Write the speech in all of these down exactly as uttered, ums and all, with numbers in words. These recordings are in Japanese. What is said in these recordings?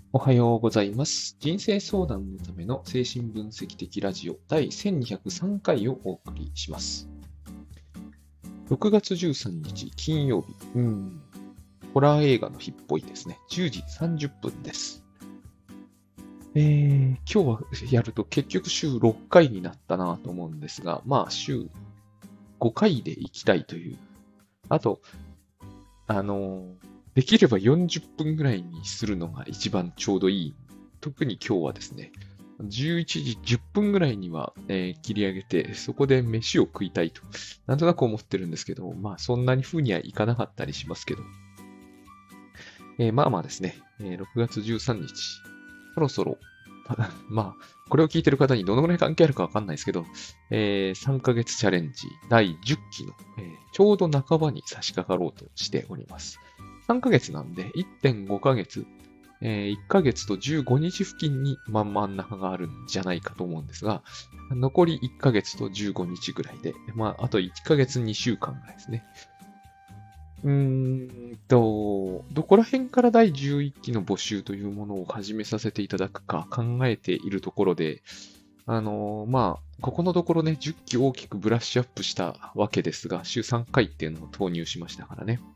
おはようございます。人生相談のための精神分析的ラジオだいせんにひゃくさんかいをお送りします。ろくがつじゅうさんにち金曜日。うーん。ホラー映画の日っぽいですね。じゅうじさんじゅっぷんです。えー、今日はやると結局週ろっかいになったなと思うんですが、まあ週ごかいで行きたいという。あと、あのーできればよんじゅっぷんぐらいにするのが一番ちょうどいい。特に今日はですね、じゅういちじじゅっぷんぐらいには、えー切り上げて、そこで飯を食いたいと、なんとなく思ってるんですけど、まあそんなに風にはいかなかったりしますけど、えーまあまあですね、えーろくがつじゅうさんにち、そろそろ、まあ、これを聞いてる方にどのぐらい関係あるかわかんないですけど、えーさんかげつチャレンジだいじゅっきの、えーちょうど半ばに差し掛かろうとしております。さんかげつなんでいってんごかげつ、えーいっかげつとじゅうごにち付近にまん真ん中があるんじゃないかと思うんですが、残りいっかげつとじゅうごにちぐらいで、まあ、あといっかげつにしゅうかんぐらいですね。うーんと、どこら辺からだいじゅういっきの募集というものを始めさせていただくか考えているところで、あのーまあ、ここのところね、じゅっき大きくブラッシュアップしたわけですが、週さんかいっていうのを投入しましたからね。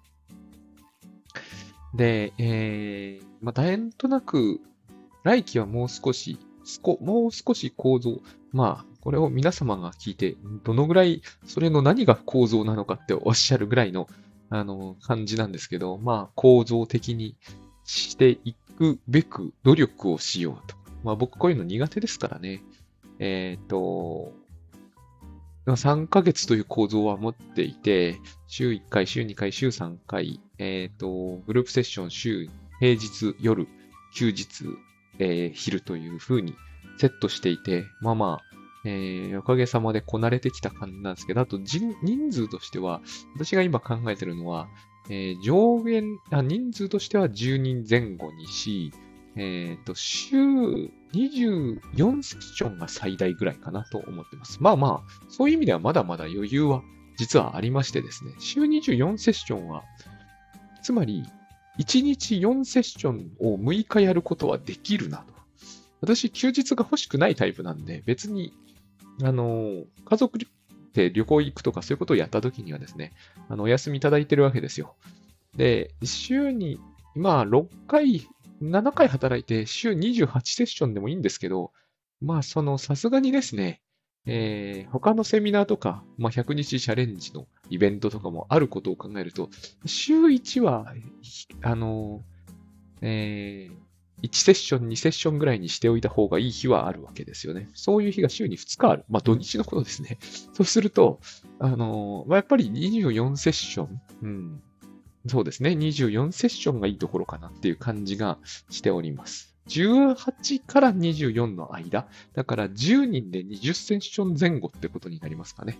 で、えー、まあ、なんとなく、来期はもう少し、少もう少し構造、まあ、これを皆様が聞いて、どのぐらい、それの何が構造なのかっておっしゃるぐらいの、あの、感じなんですけど、まあ、構造的にしていくべく努力をしようと。まあ、僕こういうの苦手ですからね。えっと、さんかげつという構造は持っていて、週いっかい、週にかい、週さんかい、えっと、グループセッション週、平日夜、休日、えー昼という風にセットしていて、まあまあ、えーおかげさまでこなれてきた感じなんですけど、あと人人数としては、私が今考えてるのは、えー上限あ、人数としてはじゅうにんぜん後にし、えっと、週にじゅうよんセッションが最大ぐらいかなと思ってます。まあまあ、そういう意味ではまだまだ余裕は実はありましてですね、週にじゅうよんセッションは、つまりいちにちよんセッションをむいかやることはできるなと。私、休日が欲しくないタイプなんで、別に、あの、家族で旅行行くとかそういうことをやった時にはですね、あの、お休みいただいてるわけですよ。で、週に、まあ、ろっかい、ななかい働いて、週にじゅうはちセッションでもいいんですけど、まあ、その、さすがにですね、えー他のセミナーとか、まあ、ひゃくにちチャレンジのイベントとかもあることを考えると、週いちは、あの、えーいちセッション、にセッションぐらいにしておいた方がいい日はあるわけですよね。そういう日が週にふつかある。まあ、土日のことですね。そうすると、あの、まあ、やっぱりにじゅうよんセッション、うん、そうですね。にじゅうよんセッションがいいところかなっていう感じがしております。じゅうはちからにじゅうよんの間。だからじゅうにんでにじゅうセッション前後ってことになりますかね。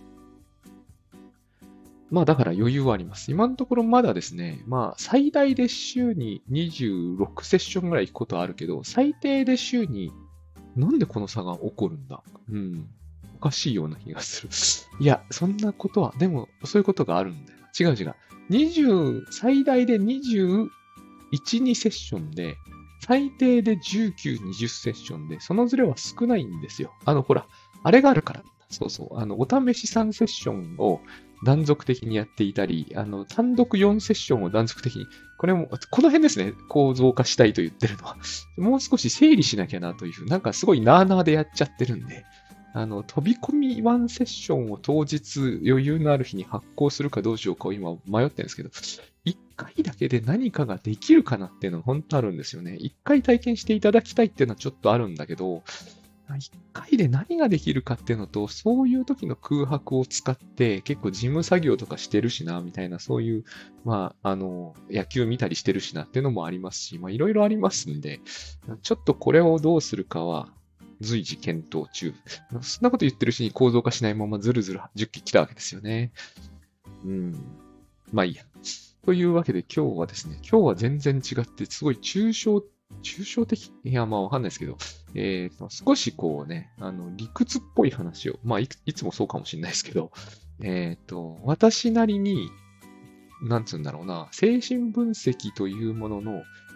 まあだから余裕はあります。今のところまだですね、まあ最大で週ににじゅうろくセッションぐらい行くことはあるけど、最低で週に、なんでこの差が起こるんだうん。おかしいような気がする。いや、そんなことは、でもそういうことがあるんだよ。違う違う。にじゅう、最大でにじゅういち、にセッションで、最低でじゅうきゅう、にじゅうセッションで、そのズレは少ないんですよ。あの、ほら、あれがあるから。そうそう。あの、お試しさんセッションを断続的にやっていたり、あの、単独よんセッションを断続的に、これも、この辺ですね、構造化したいと言ってるのは。もう少し整理しなきゃなという、なんかすごいなーなーでやっちゃってるんで、あの、飛び込みワンセッションを当日余裕のある日に発行するかどうしようかを今迷ってるんですけど、一回だけで何かができるかなっていうのが本当あるんですよね。一回体験していただきたいっていうのはちょっとあるんだけど、一回で何ができるかっていうのと、そういう時の空白を使って結構事務作業とかしてるしな、みたいな、そういう、まあ、あの、野球見たりしてるしなっていうのもありますし、まあ、いろいろありますんで、ちょっとこれをどうするかは随時検討中。そんなこと言ってるうちに構造化しないままずるずるじゅっき来たわけですよね。うん。まあいいや。というわけで今日はですね、今日は全然違って、すごい抽象、抽象的いや、まあわかんないですけど、えーと、少しこうね、あの、理屈っぽい話を、まあいくいつもそうかもしれないですけど、えーと、私なりに、なんつうんだろうな、精神分析というものの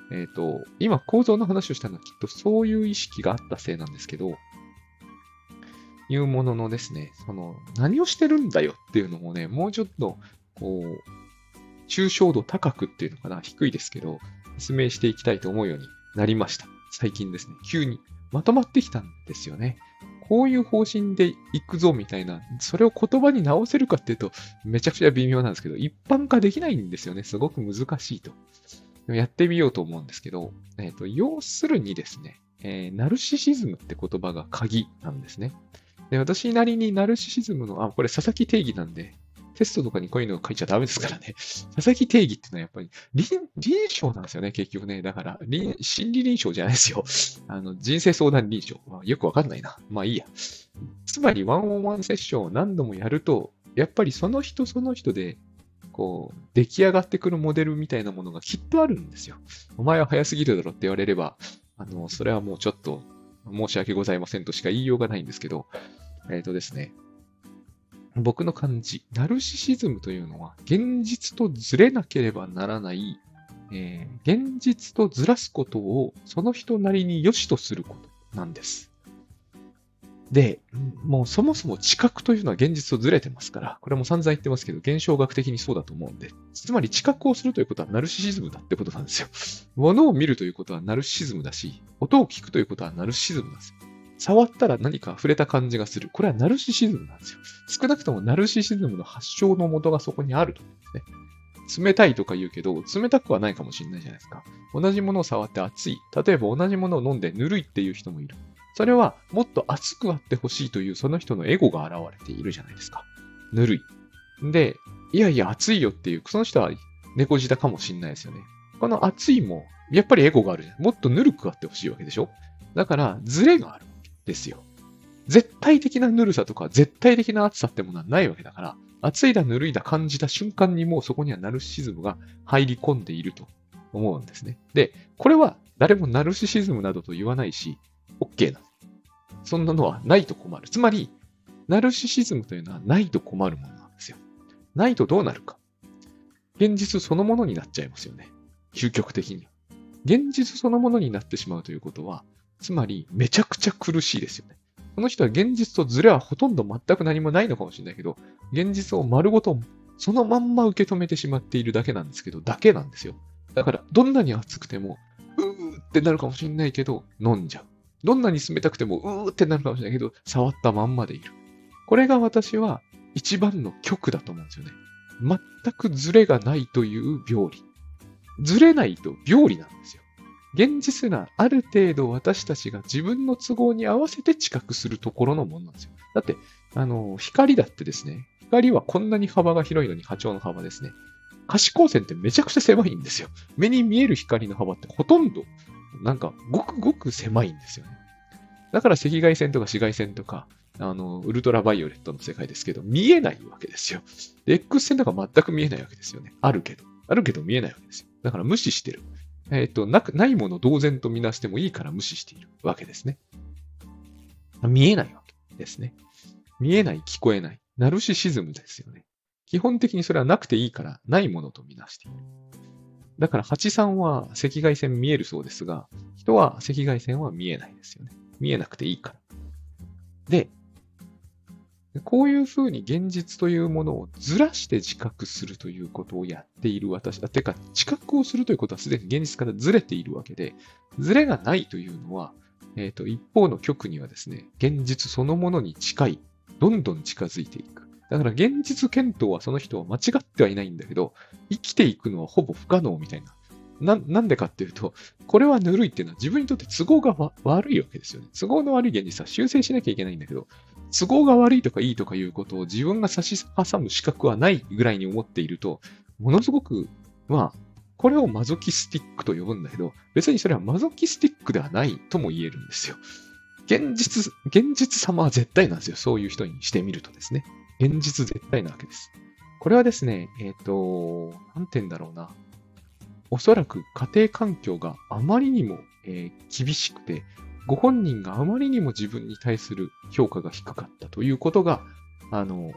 えっと、今構造の話をしたのはきっとそういう意識があったせいなんですけど、いうもののですね、その、何をしてるんだよっていうのもね、もうちょっと、こう、抽象度高くっていうのかな、低いですけど、説明していきたいと思うようになりました。最近ですね、急にまとまってきたんですよね。こういう方針でいくぞみたいな、それを言葉に直せるかっていうと、めちゃくちゃ微妙なんですけど、一般化できないんですよね。すごく難しいと。やってみようと思うんですけど、えっと、要するにですね、えーナルシシズムって言葉が鍵なんですね。で、私なりにナルシシズムの、あ、これ佐々木定義なんで、テストとかにこういうのを書いちゃダメですからね。佐々木定義っていうのはやっぱり臨、臨床なんですよね、結局ね。だから、臨心理臨床じゃないですよ。あの、人生相談臨床。まあ、よくわかんないな。まあいいや。つまり、ワンオンワンセッションを何度もやると、やっぱりその人その人で、こう、出来上がってくるモデルみたいなものがきっとあるんですよ。お前は早すぎるだろって言われれば、あの、それはもうちょっと申し訳ございませんとしか言いようがないんですけど、えっとですね、僕の感じ、ナルシシズムというのは、現実とずれなければならない、えー現実とずらすことをその人なりに良しとすることなんです。で、もうそもそも知覚というのは現実とずれてますから、これも散々言ってますけど、現象学的にそうだと思うんで、つまり知覚をするということはナルシシズムだってことなんですよ。物を見るということはナルシシズムだし、音を聞くということはナルシシズムなんですよ。触ったら何か触れた感じがする。これはナルシシズムなんですよ。少なくともナルシシズムの発祥の元がそこにあると思うんですね。冷たいとか言うけど、冷たくはないかもしれないじゃないですか。同じものを触って熱い。例えば同じものを飲んでぬるいっていう人もいる。それはもっと熱くあってほしいというその人のエゴが現れているじゃないですか。ぬるい。で、いやいや熱いよっていう、その人は猫舌かもしれないですよね。この熱いも、やっぱりエゴがあるじゃん。もっとぬるくあってほしいわけでしょ。だから、ズレがあるわけですよ。絶対的なぬるさとか、絶対的な熱さってものはないわけだから、熱いだぬるいだ感じた瞬間にもうそこにはナルシシズムが入り込んでいると思うんですね。で、これは誰もナルシシズムなどと言わないし、OK なんです。そんなのはないと困る。つまり、ナルシシズムというのはないと困るものなんですよ。ないとどうなるか。現実そのものになっちゃいますよね。究極的に。現実そのものになってしまうということは、つまりめちゃくちゃ苦しいですよね。この人は現実とズレはほとんど全く何もないのかもしれないけど、現実を丸ごとそのまんま受け止めてしまっているだけなんですけど、だけなんですよ。だから、どんなに熱くても、うーってなるかもしれないけど、飲んじゃう。どんなに冷たくても、うーってなるかもしれないけど、触ったまんまでいる。これが私は一番の極だと思うんですよね。全くズレがないという病理。ずれないと病理なんですよ。現実なある程度私たちが自分の都合に合わせて知覚するところのものなんですよ。だって、あの、光だってですね、光はこんなに幅が広いのに波長の幅ですね。可視光線ってめちゃくちゃ狭いんですよ。目に見える光の幅ってほとんど、なんか、ごくごく狭いんですよね。だから赤外線とか紫外線とか、あの、ウルトラバイオレットの世界ですけど、見えないわけですよ。で X 線とか全く見えないわけですよね。あるけど。あるけど見えないわけですよ。だから無視してる。えっ、と、なく、ないものを同然とみなしてもいいから無視しているわけですね。見えないわけですね。見えない、聞こえない。ナルシシズムですよね。基本的にそれはなくていいから、ないものとみなしている。だから、ハチさんは赤外線見えるそうですが、人は赤外線は見えないですよね。見えなくていいから。で、こういうふうに現実というものをずらして自覚するということをやっている私だ。てか、知覚をするということはすでに現実からずれているわけで、ずれがないというのは、えっと、一方の極にはですね、現実そのものに近い、どんどん近づいていく。だから現実検討はその人は間違ってはいないんだけど、生きていくのはほぼ不可能みたいな。な、なんでかっていうと、これはぬるいっていうのは自分にとって都合がわ悪いわけですよね。都合の悪い現実は修正しなきゃいけないんだけど、都合が悪いとかいいとかいうことを自分が差し挟む資格はないぐらいに思っていると、ものすごく、まあ、これをマゾキスティックと呼ぶんだけど、別にそれはマゾキスティックではないとも言えるんですよ。現実、現実様は絶対なんですよ。そういう人にしてみるとですね。現実絶対なわけです。これはですね、えっ、と、なんて言うんだろうな。おそらく家庭環境があまりにも、えー厳しくて、ご本人があまりにも自分に対する評価が低かったということが、あの、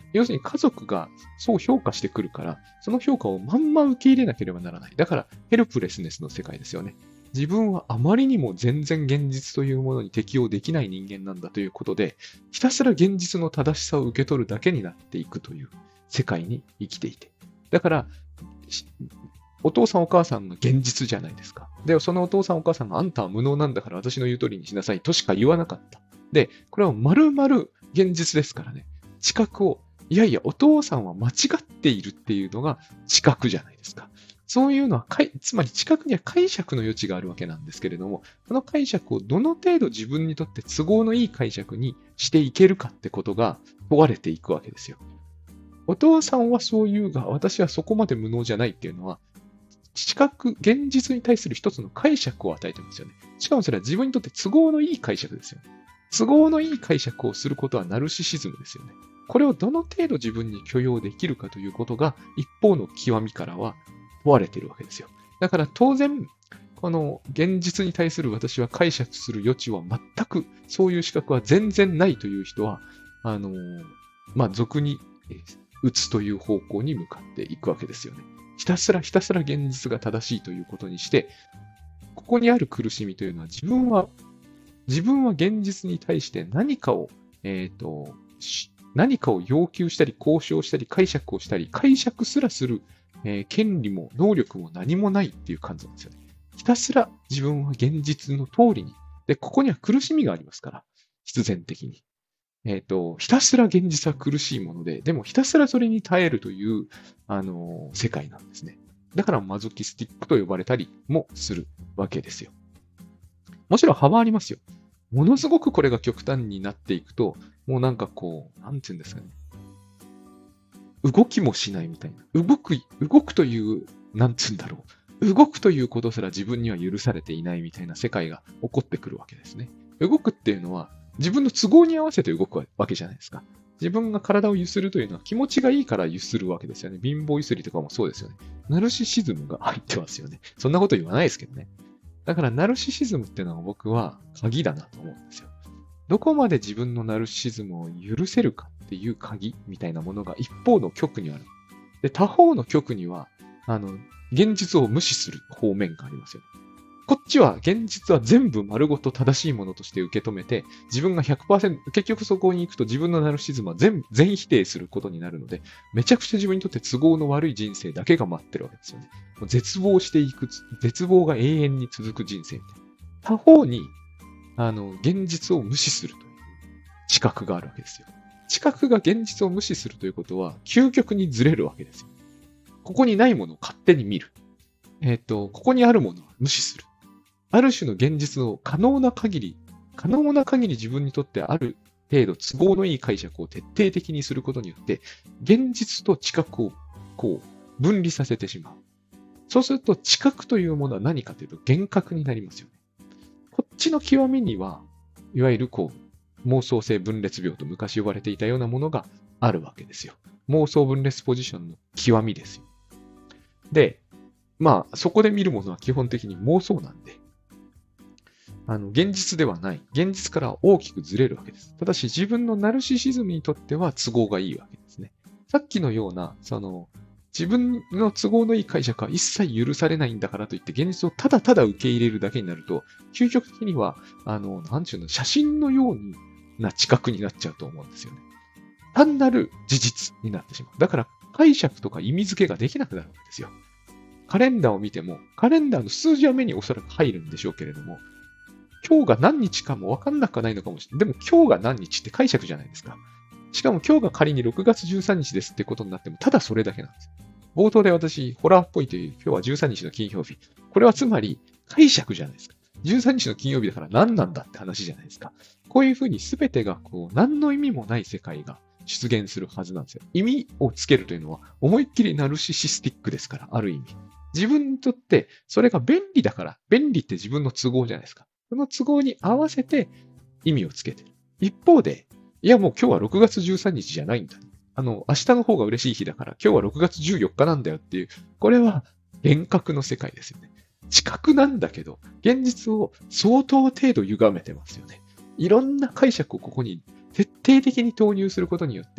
要するに家族がそう評価してくるから、その評価をまんま受け入れなければならない。だから、ヘルプレスネスの世界ですよね。自分はあまりにも全然現実というものに適応できない人間なんだということで、ひたすら現実の正しさを受け取るだけになっていくという世界に生きていて。だから、お父さんお母さんが現実じゃないですか。で、そのお父さんお母さんがあんたは無能なんだから私の言う通りにしなさいとしか言わなかった。で、これは丸々現実ですからね。知覚を、いやいや、お父さんは間違っているっていうのが知覚じゃないですか。そういうのは、つまり知覚には解釈の余地があるわけなんですけれども、その解釈をどの程度自分にとって都合のいい解釈にしていけるかってことが問われていくわけですよ。お父さんはそう言うが、私はそこまで無能じゃないっていうのは、知覚、現実に対する一つの解釈を与えてますよね。しかもそれは自分にとって都合のいい解釈ですよね。都合のいい解釈をすることはナルシシズムですよね。これをどの程度自分に許容できるかということが、一方の極みからは問われているわけですよ。だから当然、この現実に対する私は解釈する余地は全く、そういう資格は全然ないという人は、あの、まあ、俗に打つという方向に向かっていくわけですよね。ひたすらひたすら現実が正しいということにして、ここにある苦しみというのは自分は、自分は現実に対して何かを、えっと、何かを要求したり、交渉したり、解釈をしたり、解釈すらする、えー、権利も能力も何もないっていう感じなんですよね。ひたすら自分は現実の通りに。で、ここには苦しみがありますから、必然的に。えっと、ひたすら現実は苦しいもので、でもひたすらそれに耐えるという、あのー、世界なんですね。だからマゾキスティックと呼ばれたりもするわけですよ。もちろん幅ありますよ。ものすごくこれが極端になっていくと、もうなんかこう、なんていうんですかね。動きもしないみたいな。動く、動くという、なんていうんだろう。動くということすら自分には許されていないみたいな世界が起こってくるわけですね。動くっていうのは、自分の都合に合わせて動くわけじゃないですか。自分が体を揺するというのは気持ちがいいから揺するわけですよね。貧乏ゆすりとかもそうですよね。ナルシシズムが入ってますよね。そんなこと言わないですけどね。だからナルシシズムっていうのは僕は鍵だなと思うんですよ。どこまで自分のナルシシズムを許せるかっていう鍵みたいなものが一方の極にある。で、他方の極には、あの、現実を無視する方面がありますよね。こっちは現実は全部丸ごと正しいものとして受け止めて、自分が ひゃくパーセント、結局そこに行くと自分のナルシズムは全全否定することになるので、めちゃくちゃ自分にとって都合の悪い人生だけが待ってるわけですよね。もう絶望していく、絶望が永遠に続く人生みたいな。他方に、あの、現実を無視するという知覚があるわけですよ。知覚が現実を無視するということは、究極にずれるわけですよ。ここにないものを勝手に見る。えっと、ここにあるものは無視する。ある種の現実を可能な限り、可能な限り自分にとってある程度都合のいい解釈を徹底的にすることによって、現実と知覚をこう分離させてしまう。そうすると知覚というものは何かというと幻覚になりますよね。こっちの極みには、いわゆるこう妄想性分裂病と昔呼ばれていたようなものがあるわけですよ。妄想分裂ポジションの極みですよ。で、まあそこで見るものは基本的に妄想なんで、あの、現実ではない。現実から大きくずれるわけです。ただし自分のナルシシズムにとっては都合がいいわけですね。さっきのような、その、自分の都合のいい解釈は一切許されないんだからといって現実をただただ受け入れるだけになると、究極的には、あの、なんちゅうの、写真のような知覚になっちゃうと思うんですよね。単なる事実になってしまう。だから解釈とか意味付けができなくなるわけですよ。カレンダーを見ても、カレンダーの数字は目におそらく入るんでしょうけれども、今日が何日かも分かんなくはないのかもしれない。でも今日が何日って解釈じゃないですか。しかも今日が仮にろくがつじゅうさんにちですってことになっても、ただそれだけなんです。冒頭で私、ホラーっぽいという、今日はじゅうさんにちの金曜日。これはつまり解釈じゃないですか。じゅうさんにちの金曜日だから何なんだって話じゃないですか。こういうふうに全てがこう、何の意味もない世界が出現するはずなんですよ。意味をつけるというのは、思いっきりナルシシスティックですから、ある意味。自分にとってそれが便利だから、便利って自分の都合じゃないですか。その都合に合わせて意味をつけてる。一方で、いやもう今日はろくがつじゅうさんにちじゃないんだ。あの、明日の方が嬉しい日だから、今日はろくがつじゅうよっかなんだよっていう、これは幻覚の世界ですよね。知覚なんだけど、現実を相当程度歪めてますよね。いろんな解釈をここに徹底的に投入することによって、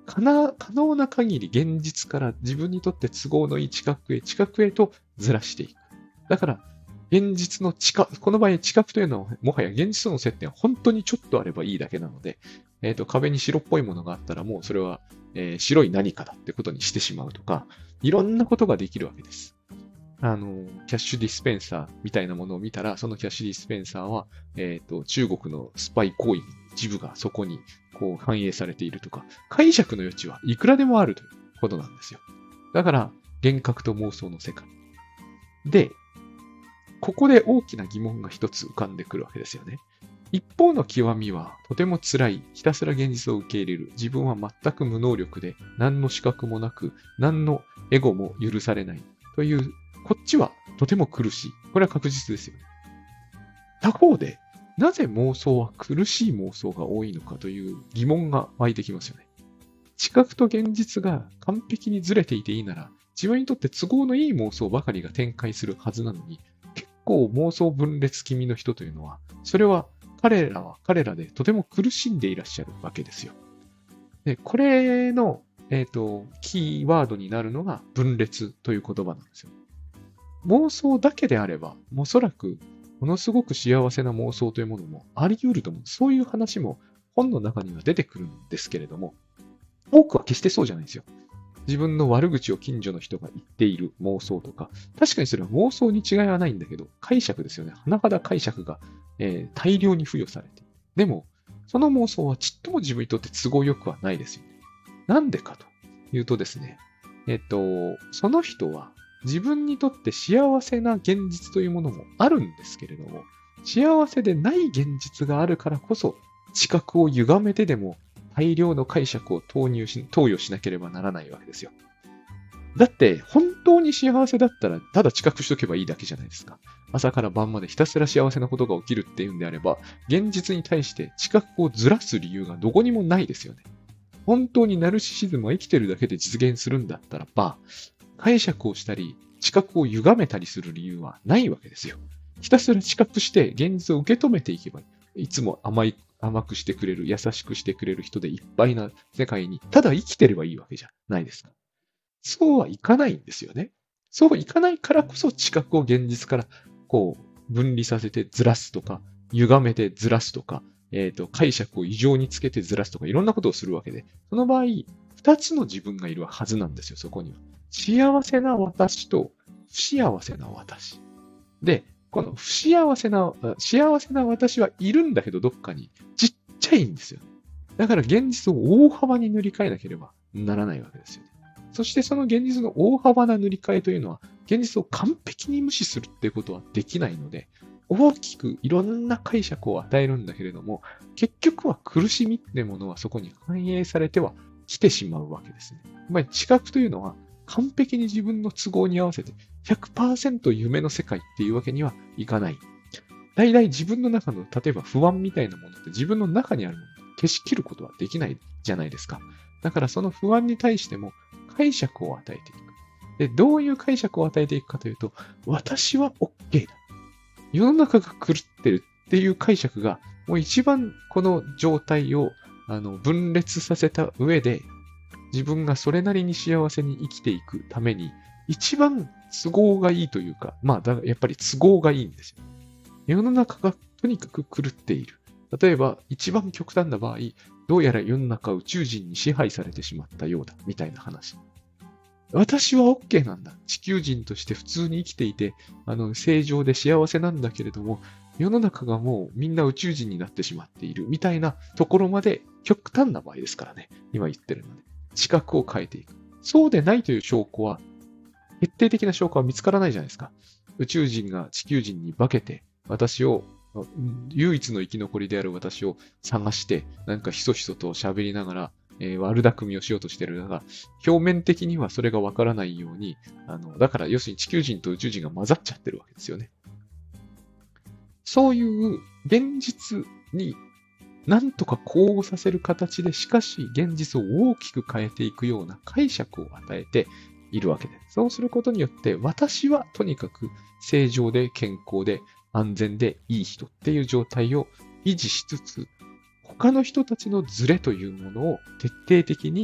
可な可能な限り現実から自分にとって都合のいい近くへ近くへとずらしていく。だから、現実の近、この場合近くというのはもはや現実との接点は本当にちょっとあればいいだけなので、えっと、壁に白っぽいものがあったらもうそれは、えー白い何かだってことにしてしまうとか、いろんなことができるわけです。あの、キャッシュディスペンサーみたいなものを見たら、そのキャッシュディスペンサーは、えっと、中国のスパイ行為の一部がそこにこう反映されているとか、解釈の余地はいくらでもあるということなんですよ。だから、幻覚と妄想の世界。で、ここで大きな疑問が一つ浮かんでくるわけですよね。一方の極みはとても辛い、ひたすら現実を受け入れる、自分は全く無能力で、何の資格もなく、何のエゴも許されないという、こっちはとても苦しい。これは確実ですよね。他方で、なぜ妄想は苦しい妄想が多いのかという疑問が湧いてきますよね。知覚と現実が完璧にずれていていいなら、自分にとって都合のいい妄想ばかりが展開するはずなのに、結構妄想分裂気味の人というのは、それは彼らは彼らでとても苦しんでいらっしゃるわけですよ。で、これの、えっと、キーワードになるのが分裂という言葉なんですよ。妄想だけであれば、おそらくものすごく幸せな妄想というものもあり得ると思う。そういう話も本の中には出てくるんですけれども、多くは決してそうじゃないんですよ。自分の悪口を近所の人が言っている妄想とか、確かにそれは妄想に違いはないんだけど、解釈ですよね。甚だ解釈が、えー大量に付与されている。でも、その妄想はちっとも自分にとって都合よくはないですよね。なんでかというとですね、えっと、その人は自分にとって幸せな現実というものもあるんですけれども、幸せでない現実があるからこそ、知覚を歪めてでも大量の解釈を投入し、投与しなければならないわけですよ。だって、本当に幸せだったら、ただ知覚しとけばいいだけじゃないですか。朝から晩までひたすら幸せなことが起きるっていうんであれば、現実に対して知覚をずらす理由がどこにもないですよね。本当にナルシシズムは生きてるだけで実現するんだったらば、解釈をしたり、知覚を歪めたりする理由はないわけですよ。ひたすら知覚して現実を受け止めていけばいい。いつも甘い、甘くしてくれる、優しくしてくれる人でいっぱいな世界に、ただ生きてればいいわけじゃないですか。そうはいかないんですよね。そういかないからこそ知覚を現実からこう分離させてずらすとか、歪めてずらすとか、えっと、解釈を異常につけてずらすとか、いろんなことをするわけで、その場合、二つの自分がいるはずなんですよ、そこには。幸せな私と不幸せな私。で、この不幸せな、幸せな私はいるんだけど、どっかにちっちゃいんですよ。だから現実を大幅に塗り替えなければならないわけですよね。そしてその現実の大幅な塗り替えというのは、現実を完璧に無視するっていうことはできないので、大きくいろんな解釈を与えるんだけれども、結局は苦しみってものはそこに反映されてはきてしまうわけですね。つまり知覚というのは完璧に自分の都合に合わせてひゃくパーセント夢の世界っていうわけにはいかない。大体自分の中の、例えば不安みたいなものって自分の中にあるものを消し切ることはできないじゃないですか。だからその不安に対しても解釈を与えていく。で、どういう解釈を与えていくかというと、私は OK だ。世の中が狂ってるっていう解釈が、もう一番この状態をあの分裂させた上で、自分がそれなりに幸せに生きていくために、一番都合がいいというか、まあ、だやっぱり都合がいいんですよ。世の中がとにかく狂っている。例えば、一番極端な場合、どうやら世の中は宇宙人に支配されてしまったようだ、みたいな話。私は OK なんだ。地球人として普通に生きていて、あの、正常で幸せなんだけれども、世の中がもうみんな宇宙人になってしまっている、みたいなところまで極端な場合ですからね。今言ってるので。知覚を変えていく。そうでないという証拠は、決定的な証拠は見つからないじゃないですか。宇宙人が地球人に化けて、私を、唯一の生き残りである私を探して、なんかひそひそと喋りながら、えー悪巧みをしようとしてるのが、表面的にはそれがわからないように、あの、だから要するに地球人と宇宙人が混ざっちゃってるわけですよね。そういう現実になんとか呼応させる形で、しかし現実を大きく変えていくような解釈を与えているわけです。そうすることによって、私はとにかく正常で健康で安全でいい人っていう状態を維持しつつ、他の人たちのズレというものを徹底的に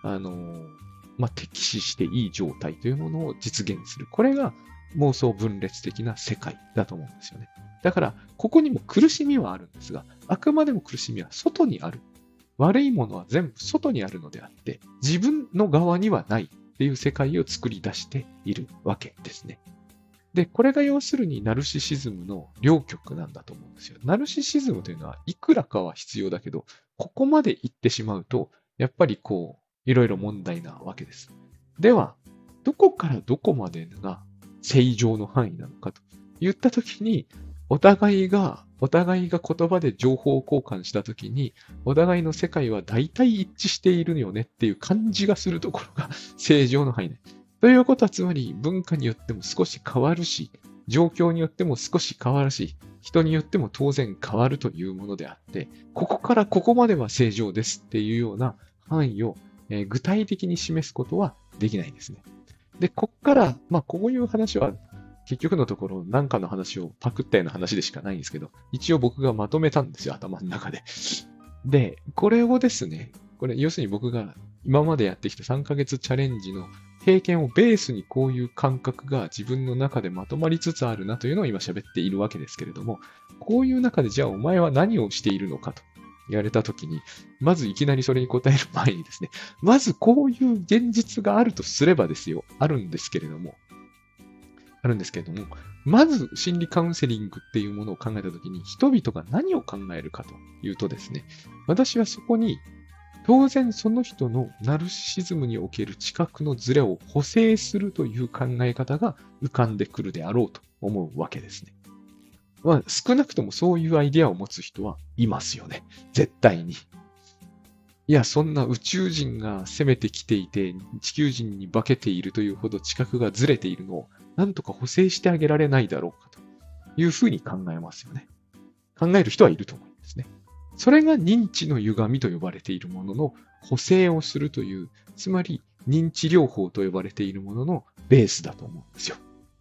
あのーまあ、適視していい状態というものを実現する。これが妄想分裂的な世界だと思うんですよね。だから、ここにも苦しみはあるんですが、あくまでも苦しみは外にある。悪いものは全部外にあるのであって、自分の側にはないっていう世界を作り出しているわけですね。で、これが要するにナルシシズムの両極なんだと思うんですよ。ナルシシズムというのはいくらかは必要だけど、ここまで行ってしまうと、やっぱりこう、いろいろ問題なわけです。では、どこからどこまでが正常の範囲なのかと言ったときに、お互いが、お互いが言葉で情報交換したときに、お互いの世界は大体一致しているよねっていう感じがするところが正常の範囲ね。ということは、つまり文化によっても少し変わるし、状況によっても少し変わるし、人によっても当然変わるというものであって、ここからここまでは正常ですっていうような範囲を、えー具体的に示すことはできないんですね。で、こっから、まあ、こういう話は結局のところ何かの話をパクったような話でしかないんですけど、一応僕がまとめたんですよ、頭の中で。で、これをですね、これ要するに僕が今までやってきたさんかげつチャレンジの経験をベースにこういう感覚が自分の中でまとまりつつあるなというのを今喋っているわけですけれども、こういう中でじゃあお前は何をしているのかと言われたときに、まずいきなりそれに答える前にですね、まずこういう現実があるとすればですよ、あるんですけれども、あるんですけれども、まず心理カウンセリングっていうものを考えたときに、人々が何を考えるかというとですね、私はそこに当然その人のナルシシズムにおける知覚のズレを補正するという考え方が浮かんでくるであろうと思うわけですね。まあ、少なくともそういうアイデアを持つ人はいますよね。絶対に。いや、そんな宇宙人が攻めてきていて、地球人に化けているというほど知覚がずれているのを、なんとか補正してあげられないだろうかというふうに考えますよね。考える人はいると思うんですね。それが認知の歪みと呼ばれているものの補正をするという、つまり認知療法と呼ばれているもののベースだと思うんですよ。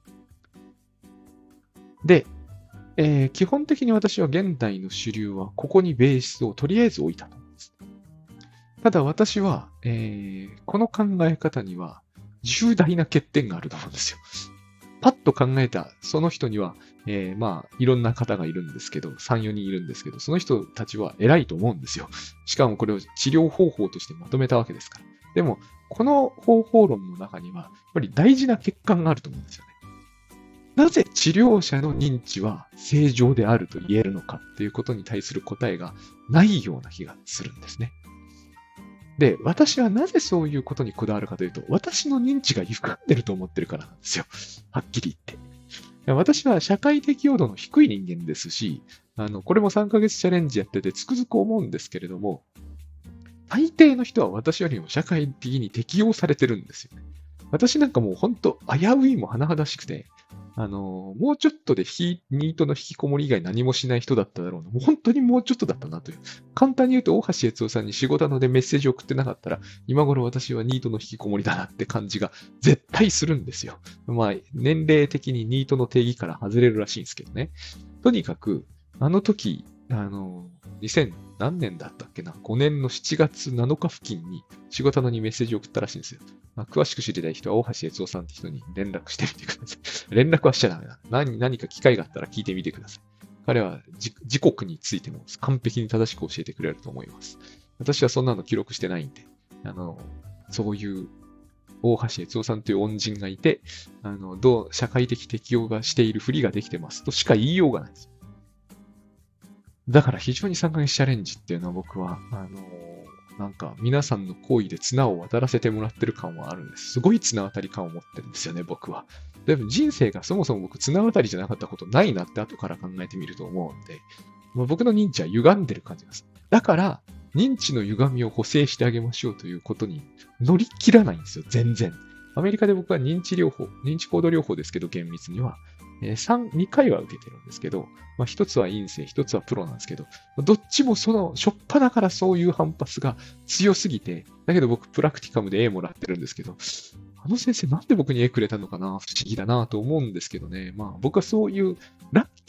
で、えー基本的に私は現代の主流はここにベースをとりあえず置いたと思うんです。ただ私は、えーこの考え方には重大な欠点があると思うんですよ。パッと考えたその人には、えーまあ、いろんな方がいるんですけど、さん、よにんいるんですけど、その人たちは偉いと思うんですよ。しかもこれを治療方法としてまとめたわけですから。でも、この方法論の中には、やっぱり大事な欠陥があると思うんですよね。なぜ治療者の認知は正常であると言えるのかっていうことに対する答えがないような気がするんですね。で、私はなぜそういうことにこだわるかというと、私の認知が歪んでると思ってるからなんですよ。はっきり言って。私は社会適応度の低い人間ですし、あの、これもさんかげつチャレンジやっててつくづく思うんですけれども、大抵の人は私よりも社会的に適応されてるんですよね。私なんかもう本当危ういも甚だしくて、あの、もうちょっとでヒニートの引きこもり以外何もしない人だっただろうな。もう本当にもうちょっとだったなという。簡単に言うと、大橋悦夫さんに仕事なのでメッセージを送ってなかったら、今頃私はニートの引きこもりだなって感じが絶対するんですよ。まあ、年齢的にニートの定義から外れるらしいんですけどね。とにかく、あの時、あの、にせん何年だったっけな、ごねんのしちがつなのか付近に仕事なのにメッセージを送ったらしいんですよ。まあ、詳しく知りたい人は大橋悦夫さんって人に連絡してみてください。連絡はしちゃダメだ。何、何か機会があったら聞いてみてください。彼は時時刻についても完璧に正しく教えてくれると思います。私はそんなの記録してないんで、あの、そういう大橋悦夫さんという恩人がいて、あの、どう社会的適応がしているふりができてますとしか言いようがないです。だから非常にさんかげつチャレンジっていうのは僕は、あのなんか皆さんの行為で綱を渡らせてもらってる感はあるんです。すごい綱渡り感を持ってるんですよね、僕は。でも人生がそもそも僕綱渡りじゃなかったことないなって後から考えてみると思うんで、まあ、僕の認知は歪んでる感じがする。だから、認知の歪みを補正してあげましょうということに乗り切らないんですよ、全然。アメリカで僕は認知療法、認知行動療法ですけど、厳密には。えー、さん、にかいは受けてるんですけど、まあ、一つは陰性、一つはプロなんですけど、どっちもその、しょっぱなからそういう反発が強すぎて、だけど僕プラクティカムで A もらってるんですけど、あの先生なんで僕に A くれたのかな不思議だなと思うんですけどね。まあ僕はそういうラッ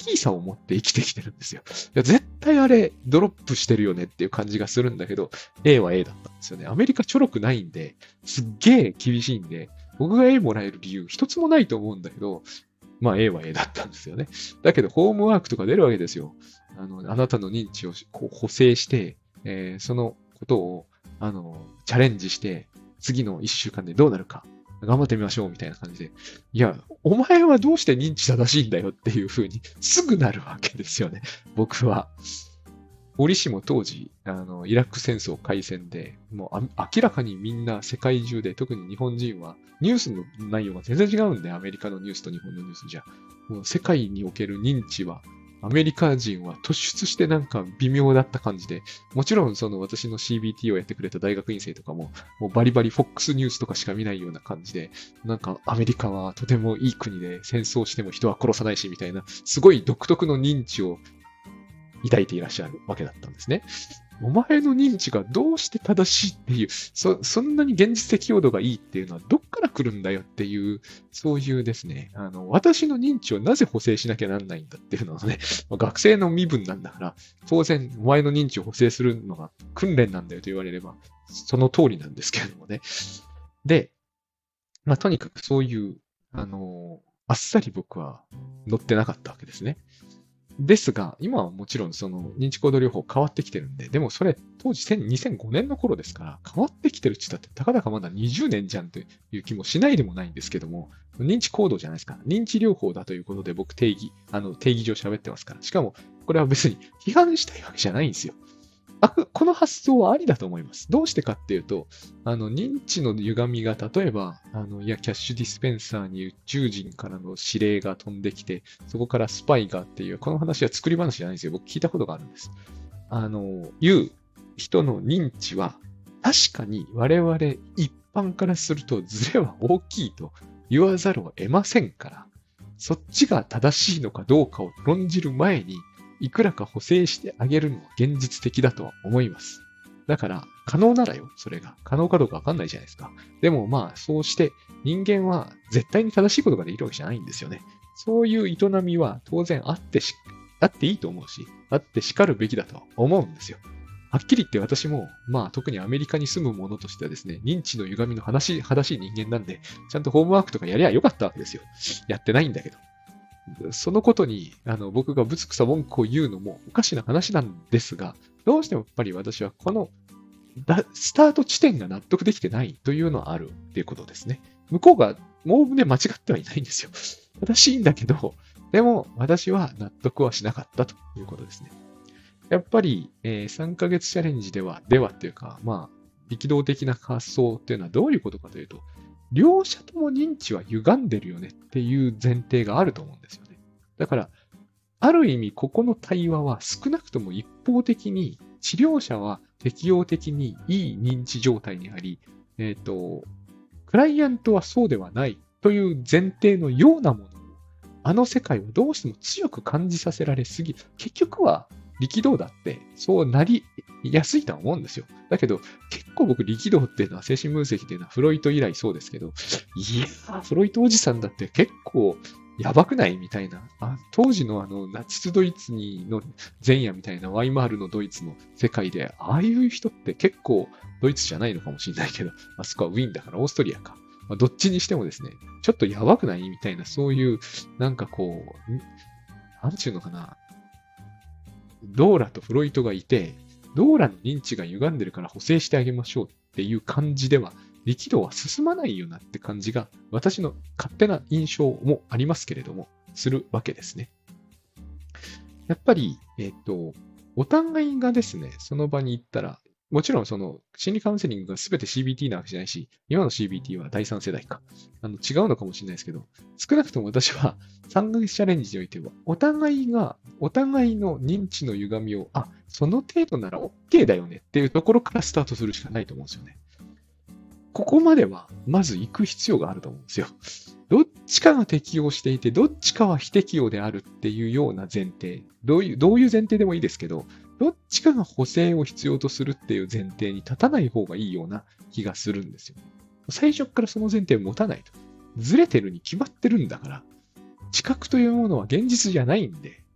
キーさを持って生きてきてるんですよ。いや、絶対あれ、ドロップしてるよねっていう感じがするんだけど、A は A だったんですよね。アメリカちょろくないんで、すっげえ厳しいんで、僕が A もらえる理由一つもないと思うんだけど、まあ A は A だったんですよね。だけど、ホームワークとか出るわけですよ。あの、あなたの認知をこう補正して、えーそのことを、あの、チャレンジして、次のいっしゅうかんでどうなるか、頑張ってみましょうみたいな感じで。いや、お前はどうして認知正しいんだよっていう風にすぐなるわけですよね。僕は。折しも当時、あの、イラク戦争開戦で、もうあ明らかにみんな世界中で、特に日本人は、ニュースの内容が全然違うんで、アメリカのニュースと日本のニュースじゃ。もう世界における認知は、アメリカ人は突出してなんか微妙だった感じで、もちろんその私の シービーティー をやってくれた大学院生とかも、もうバリバリ フォックス ニュースとかしか見ないような感じで、なんかアメリカはとてもいい国で戦争しても人は殺さないしみたいな、すごい独特の認知を抱いていらっしゃるわけだったんですね。お前の認知がどうして正しいっていう、そ、そんなに現実的用度がいいっていうのはどっから来るんだよっていう、そういうですね、あの、私の認知をなぜ補正しなきゃなんないんだっていうのはね、学生の身分なんだから、当然、お前の認知を補正するのが訓練なんだよと言われれば、その通りなんですけれどもね。で、まあ、とにかくそういう、あの、あっさり僕は乗ってなかったわけですね。ですが、今はもちろんその認知行動療法変わってきてるんで、でもそれ当時にせんごねんの頃ですから、変わってきてるって言ったって、たかだかまだにじゅうねんじゃんという気もしないでもないんですけども、認知行動じゃないですか。認知療法だということで僕定義、あの定義上喋ってますから。しかも、これは別に批判したいわけじゃないんですよ。あこの発想はありだと思います。どうしてかっていうと、あの認知の歪みが、例えば、あのいやキャッシュディスペンサーに宇宙人からの指令が飛んできて、そこからスパイがっていう、この話は作り話じゃないんですよ。僕聞いたことがあるんです。あの、言う人の認知は、確かに我々一般からするとズレは大きいと言わざるを得ませんから、そっちが正しいのかどうかを論じる前に、いくらか補正してあげるのは現実的だとは思います。だから、可能ならよ、それが。可能かどうかわかんないじゃないですか。でもまあ、そうして人間は絶対に正しいことができるわけじゃないんですよね。そういう営みは当然あってし、あっていいと思うし、あって叱るべきだと思うんですよ。はっきり言って私も、まあ特にアメリカに住む者としてはですね、認知の歪みの話、正しい人間なんで、ちゃんとホームワークとかやりゃよかったわけですよ。やってないんだけど。そのことにあの僕がぶつくさ文句を言うのもおかしな話なんですが、どうしてもやっぱり私はこのだスタート地点が納得できてないというのはあるっていうことですね。向こうがもうね間違ってはいないんですよ。正しいんだけど、でも私は納得はしなかったということですね。やっぱり、えー、さんかげつチャレンジでは、ではっていうか、まあ、力道的な発想っていうのはどういうことかというと、両者とも認知は歪んでるよねっていう前提があると思うんですよね。だから、ある意味、ここの対話は少なくとも一方的に、治療者は適応的にいい認知状態にあり、えっと、クライアントはそうではないという前提のようなものを、あの世界をどうしても強く感じさせられすぎ、結局は力道だってそうなりやすいとは思うんですよ。だけど、結構僕力道っていうのは精神分析っていうのはフロイト以来そうですけど、いや、フロイトおじさんだって結構やばくないみたいな。あ当時のあのナチスドイツにの前夜みたいなワイマールのドイツの世界で、ああいう人って結構ドイツじゃないのかもしれないけど、あそこはウィーンだからオーストリアか。まあ、どっちにしてもですね、ちょっとやばくないみたいな、そういう、なんかこう、なんちゅうのかな。ドーラとフロイトがいて、ドーラの認知が歪んでるから補正してあげましょうっていう感じでは、力道は進まないよなって感じが、私の勝手な印象もありますけれども、するわけですね。やっぱり、えっと、お互いがですね、その場に行ったら、もちろんその心理カウンセリングが全て シービーティー なわけじゃないし、今の シービーティー はだいさん世代か。あの違うのかもしれないですけど、少なくとも私はさんかげつチャレンジにおいては、お互いが、お互いの認知の歪みを、あ、その程度なら OK だよねっていうところからスタートするしかないと思うんですよね。ここまでは、まず行く必要があると思うんですよ。どっちかが適用していて、どっちかは非適用であるっていうような前提。どういう、どういう前提でもいいですけど、どっちかが補正を必要とするっていう前提に立たない方がいいような気がするんですよ。最初からその前提を持たないと。ずれてるに決まってるんだから、知覚というものは現実じゃないんで、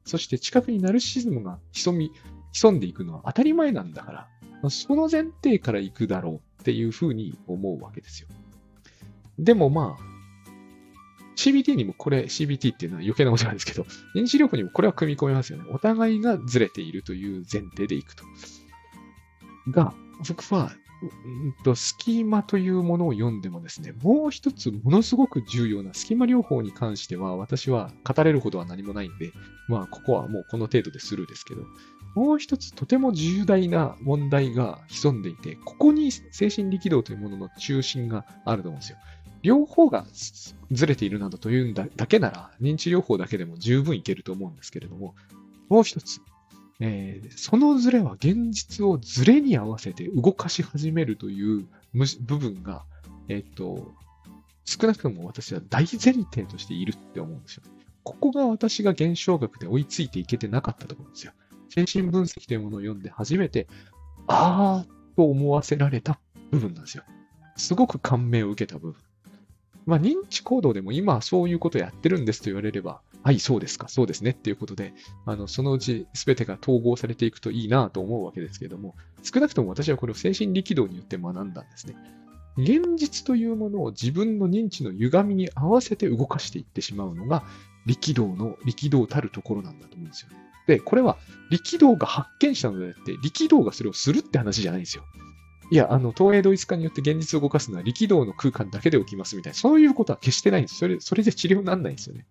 そして近くにナルシシズムが潜み、潜んでいくのは当たり前なんだから、その前提から行くだろうっていうふうに思うわけですよ。でもまあ、シービーティー にもこれ、シービーティー っていうのは余計なことなんですけど、認知療法にもこれは組み込めますよね。お互いがずれているという前提でいくと。が、僕は、うんと、スキーマというものを読んでもですね、もう一つものすごく重要なスキーマ療法に関しては、私は語れるほどは何もないんで、まあ、ここはもうこの程度でスルーですけど、もう一つとても重大な問題が潜んでいて、ここに精神力道というものの中心があると思うんですよ。両方がずれているなどというんだだけなら、認知療法だけでも十分いけると思うんですけれども、もう一つ、えーそのズレは現実をズレに合わせて動かし始めるというむ部分が、えっと、少なくとも私は大前提としているって思うんですよ。ここが私が現象学で追いついていけてなかったと思うんですよ。精神分析というものを読んで初めて、あーと思わせられた部分なんですよ。すごく感銘を受けた部分。まあ、認知行動でも今そういうことやってるんですと言われれば、はい、そうですか、そうですねっていうことで、あの、そのうち全てが統合されていくといいなと思うわけですけれども、少なくとも私はこれを精神力道によって学んだんですね。現実というものを自分の認知の歪みに合わせて動かしていってしまうのが、力道の力道たるところなんだと思うんですよね。で、これは力道が発見したのであって、力道がそれをするって話じゃないんですよ。いや、あの、東映同一化によって現実を動かすのは力道の空間だけで起きますみたいな、そういうことは決してないんです。それ、それで治療にならないんですよね。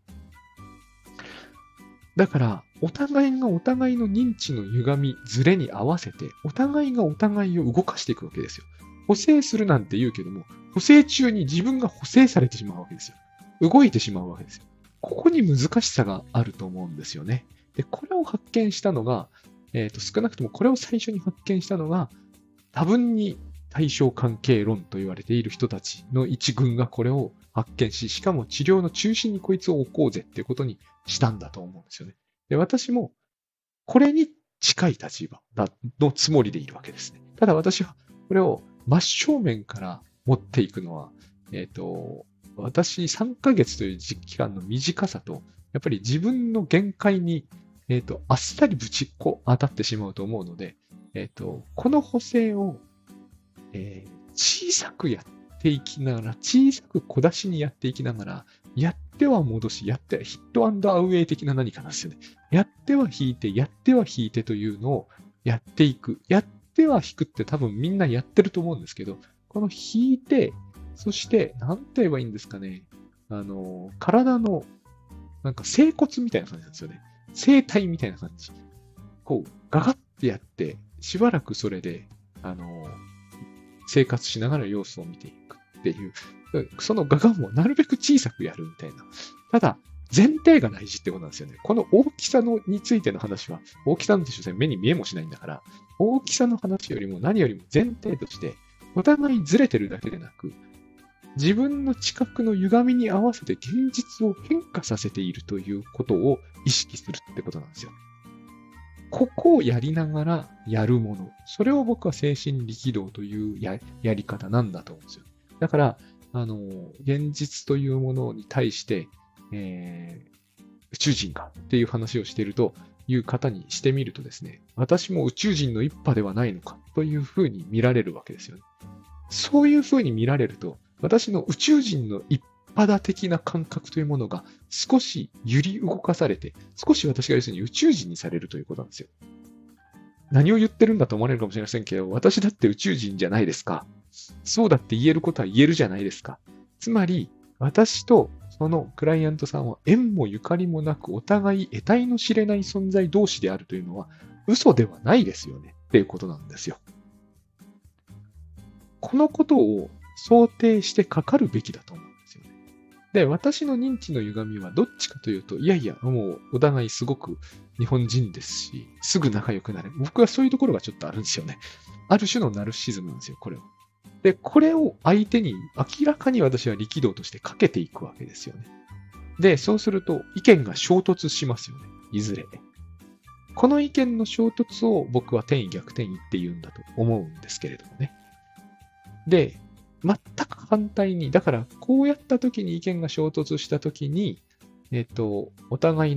だから、お互いがお互いの認知の歪み、ズレに合わせて、お互いがお互いを動かしていくわけですよ。補正するなんて言うけども、補正中に自分が補正されてしまうわけですよ。動いてしまうわけですよ。ここに難しさがあると思うんですよね。で、これを発見したのが、えっと、少なくともこれを最初に発見したのが、多分に対象関係論と言われている人たちの一群がこれを発見し、しかも治療の中心にこいつを置こうぜっていうことにしたんだと思うんですよね。で、私もこれに近い立場だのつもりでいるわけですね。ただ私はこれを真正面から持っていくのは、えっと、私さんかげつという時期間の短さと、やっぱり自分の限界に、えっと、あっさりぶちっこ当たってしまうと思うので、えっと、この補正を、えー小さくやっていきながら、小さく小出しにやっていきながら、やっては戻し、やってはヒットアンドアウェイ的な何かなんですよね。やっては引いて、やっては引いてというのをやっていく。やっては引くって多分みんなやってると思うんですけど、この引いて、そして、なんて言えばいいんですかね。あの、体の、なんか整骨みたいな感じなんですよね。整体みたいな感じ。こう、ガガってやって、しばらくそれで、あの、生活しながら様子を見ていくっていう、そのガガンをなるべく小さくやるみたいな。ただ、前提が大事ってことなんですよね。この大きさのについての話は、大きさなんて所詮目に見えもしないんだから、大きさの話よりも何よりも前提として、お互いずれてるだけでなく、自分の知覚の歪みに合わせて現実を変化させているということを意識するってことなんですよ。ここをやりながらやるもの。それを僕は精神力道というややり方なんだと思うんですよ。だから、あの、現実というものに対して、えー、宇宙人がっていう話をしているという方にしてみるとですね、私も宇宙人の一派ではないのかというふうに見られるわけですよね。そういうふうに見られると、私の宇宙人の一派的な感覚というものが少し揺り動かされて、少し私が要するに宇宙人にされるということなんですよ。何を言ってるんだと思われるかもしれませんけど、私だって宇宙人じゃないですか。そうだって言えることは言えるじゃないですか。つまり、私とそのクライアントさんは縁もゆかりもなく、お互い得体の知れない存在同士であるというのは、嘘ではないですよね。っていうことなんですよ。このことを想定してかかるべきだと思うんですよね。で、私の認知の歪みはどっちかというと、いやいや、もうお互いすごく日本人ですし、すぐ仲良くなれる。僕はそういうところがちょっとあるんですよね。ある種のナルシズムなんですよ、これは。で、これを相手に明らかに私は力道としてかけていくわけですよね。で、そうすると意見が衝突しますよね。いずれ。この意見の衝突を僕は転移逆転移って言うんだと思うんですけれどもね。で、全く反対に、だからこうやった時に意見が衝突した時に、えっと、お互いの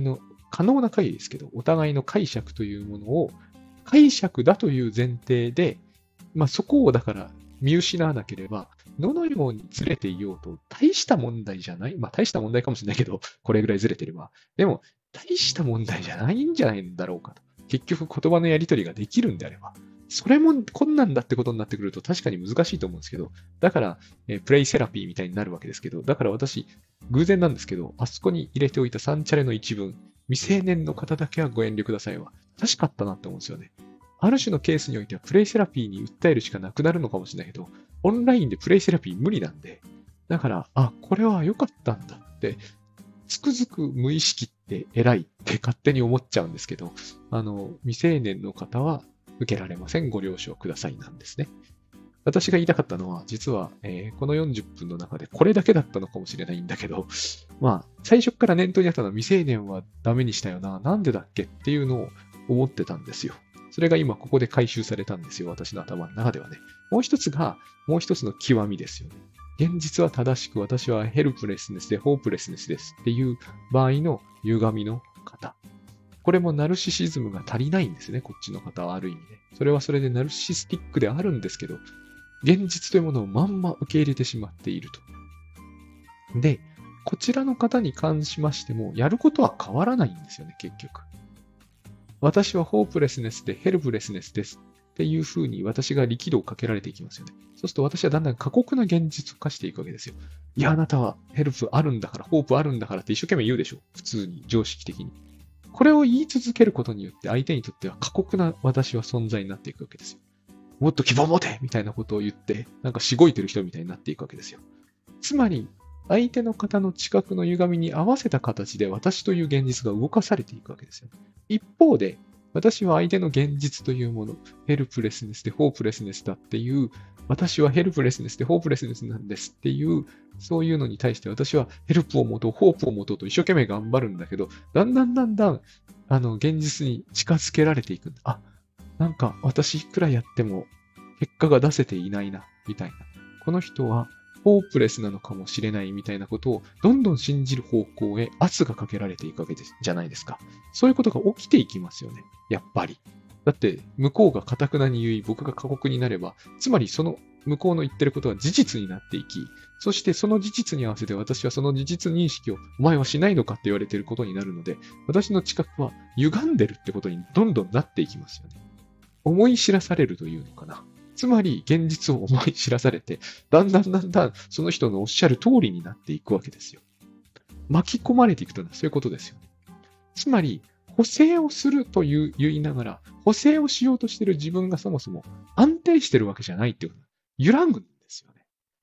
可能な限りですけど、お互いの解釈というものを、解釈だという前提で、まあそこをだから見失わなければ、どのようにずれていようと、大した問題じゃない。まあ大した問題かもしれないけど、これぐらいずれてれば。でも、大した問題じゃないんじゃないんだろうかと。結局言葉のやり取りができるんであれば。それも困難だってことになってくると確かに難しいと思うんですけど、だから、えープレイセラピーみたいになるわけですけど、だから私、偶然なんですけど、あそこに入れておいたさんチャレの一文、未成年の方だけはご遠慮くださいは、確かったなって思うんですよね。ある種のケースにおいては、プレイセラピーに訴えるしかなくなるのかもしれないけど、オンラインでプレイセラピー無理なんで、だから、あ、これは良かったんだって、つくづく無意識って偉いって勝手に思っちゃうんですけど、あの、未成年の方は受けられません。ご了承くださいなんですね。私が言いたかったのは、実は、えーこのよんじゅっぷんの中でこれだけだったのかもしれないんだけど、まあ、最初から念頭にあったのは未成年はダメにしたよな、なんでだっけっていうのを思ってたんですよ。それが今ここで回収されたんですよ、私の頭の中ではね。もう一つが、もう一つの極みですよね。現実は正しく、私はヘルプレスネスでホープレスネスですっていう場合の歪みの方。これもナルシシズムが足りないんですね、こっちの方はある意味で。それはそれでナルシスティックであるんですけど、現実というものをまんま受け入れてしまっていると。で、こちらの方に関しましても、やることは変わらないんですよね、結局。私はホープレスネスでヘルプレスネスですっていうふうに私が力度をかけられていきますよね。そうすると私はだんだん過酷な現実を化していくわけですよ。いや、あなたはヘルプあるんだから、ホープあるんだからって一生懸命言うでしょ。普通に、常識的に。これを言い続けることによって相手にとっては過酷な私は存在になっていくわけですよ。もっと希望を持てみたいなことを言って、なんかしごいてる人みたいになっていくわけですよ。つまり、相手の方の知覚の歪みに合わせた形で私という現実が動かされていくわけですよ。一方で、私は相手の現実というもの、ヘルプレスネスでホープレスネスだっていう、私はヘルプレスネスでホープレスネスなんですっていう、そういうのに対して私はヘルプを持とう、ホープを持とうと一生懸命頑張るんだけど、だんだんだんだん、あの、現実に近づけられていくんだ。あ、なんか私いくらやっても結果が出せていないな、みたいな。この人はホープレスなのかもしれないみたいなことをどんどん信じる方向へ圧がかけられていくわけですじゃないですか。そういうことが起きていきますよね。やっぱり。だって向こうが堅くなに言い、僕が過酷になれば、つまりその向こうの言ってることは事実になっていき、そしてその事実に合わせて私はその事実認識をお前はしないのかって言われていることになるので、私の知覚は歪んでるってことにどんどんなっていきますよね。思い知らされるというのかな。つまり、現実を思い知らされて、だんだんだんだんその人のおっしゃる通りになっていくわけですよ。巻き込まれていくというのはそういうことですよね。つまり、補正をするという言いながら、補正をしようとしている自分がそもそも安定しているわけじゃないっていうこと。揺らぐんですよね。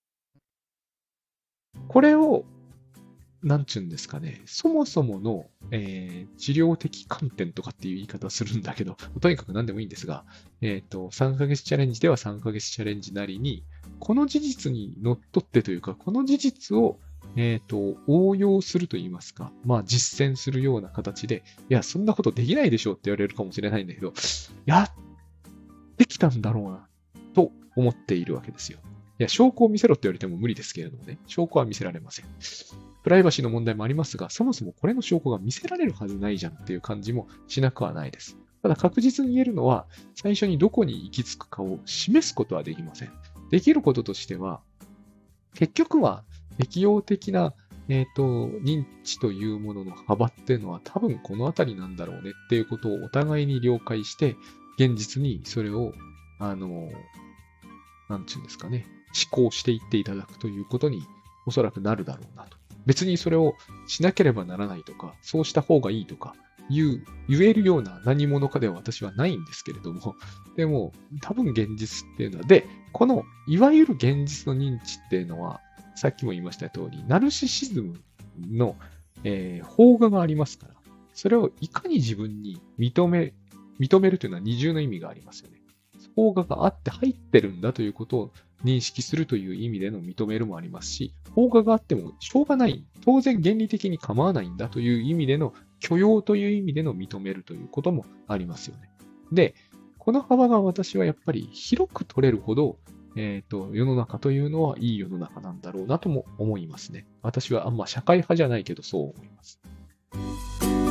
これをなんちゅうんですかね、そもそもの、えー治療的観点とかっていう言い方をするんだけど、とにかく何でもいいんですが、えっと、さんかげつチャレンジではさんかげつチャレンジなりに、この事実にのっとってというか、この事実を、えっと、応用すると言いますか、まあ実践するような形で、いや、そんなことできないでしょうって言われるかもしれないんだけど、やってきたんだろうな、と思っているわけですよ。いや、証拠を見せろって言われても無理ですけれどもね、証拠は見せられません。プライバシーの問題もありますが、そもそもこれの証拠が見せられるはずないじゃんっていう感じもしなくはないです。ただ確実に言えるのは、最初にどこに行き着くかを示すことはできません。できることとしては、結局は適応的な、えっと、認知というものの幅っていうのは多分このあたりなんだろうねっていうことをお互いに了解して、現実にそれを、あの、なんていうんですかね、思考していっていただくということにおそらくなるだろうなと。別にそれをしなければならないとか、そうした方がいいとか、言う、言えるような何者かでは私はないんですけれども、でも、多分現実っていうのは、で、この、いわゆる現実の認知っていうのは、さっきも言いました通り、ナルシシズムの、えー邦画がありますから、それをいかに自分に認め、認めるというのは二重の意味がありますよね。邦画があって入ってるんだということを認識するという意味での認めるもありますし、邦画があってもしょうがない、当然原理的に構わないんだという意味での許容という意味での認めるということもありますよね。で、この幅が私はやっぱり広く取れるほど、えっと、世の中というのはいい世の中なんだろうなとも思いますね。私はあんま社会派じゃないけどそう思います。